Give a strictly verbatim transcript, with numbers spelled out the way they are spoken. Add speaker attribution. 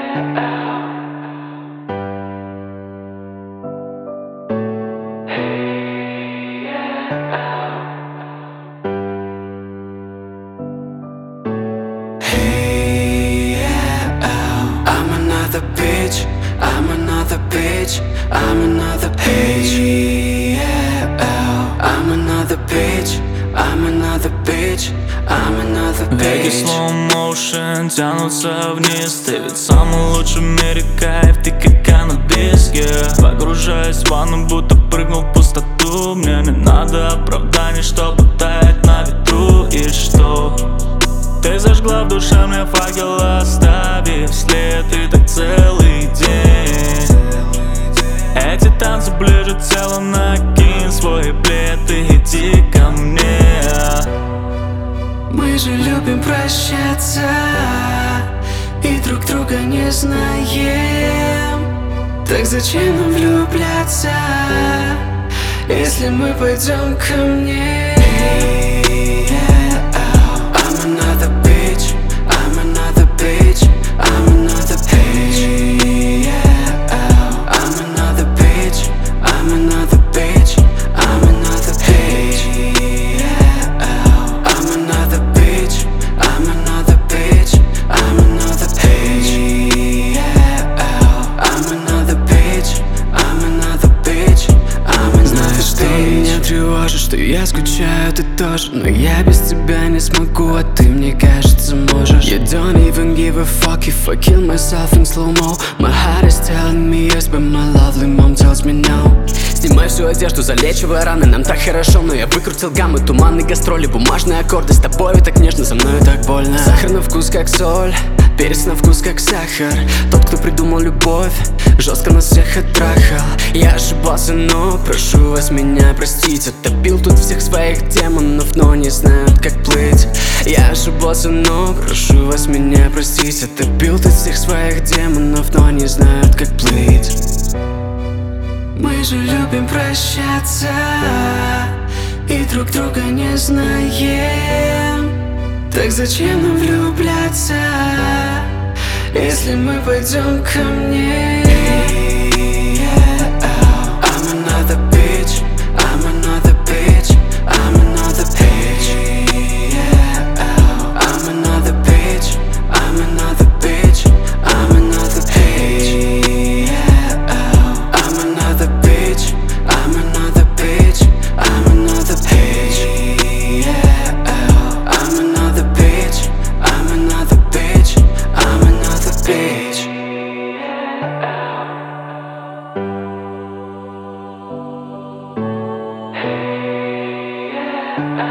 Speaker 1: I'm another bitch, I'm another bitch, I'm another bitch. Hey, yeah, I'm another bitch, I'm another bitch, I'm another bitch.
Speaker 2: Веки slow motion тянутся вниз. Ты ведь самый лучший в мире кайф, ты как каннабис, yeah. Погружаюсь в ванну, будто прыгнул в пустоту. Мне не надо оправданий, чтобы таять на ветру. И что? Ты зажгла в душе мне факел, оставив след, и так целый день. Эти танцы ближе тело, накинь свой плед и иди ко мне.
Speaker 1: Мы же любим прощаться и друг друга не знаем. Так зачем нам влюбляться, если мы пойдем ко мне? I'm another bitch, I'm another bitch, I'm another bitch. I'm another bitch, I'm another bitch, I'm another bitch. I'm another bitch, I'm another bitch, I'm another bitch. I'm another bitch, I'm another bitch, I'm another bitch. Знаешь, что меня тревожит, что я скучаю, ты тоже. Но я без тебя не смогу, а ты, мне кажется, можешь. You don't even give a fuck if I kill myself in slow-mo. My heart is telling me yes, but my lovely mom tells me no. Снимай всю одежду, залечивай раны, нам так хорошо. Но я выкрутил гаммы, туманные гастроли, бумажные аккорды. С тобой так нежно, со мной так больно. Сахар на вкус как соль, перец на вкус как сахар. Тот, кто придумал любовь, жестко нас всех оттрахал. Я ошибался, но прошу вас меня простить. Утопил тут всех своих демонов, но не знают как плыть. Я ошибался, но прошу вас меня простить. Утопил тут всех своих демонов, но не знают как плыть. Мы же любим прощаться и друг друга не знаем. Так зачем нам влюбляться, если мы пойдем ко мне? I'm another bitch, I'm another bitch, I'm another bitch. I'm another bitch, I'm another bitch, I'm another bitch. I'm another bitch, I'm another bitch, I'm another bitch. I'm another bitch, I'm another bitch, I'm another bitch. Hey, yeah.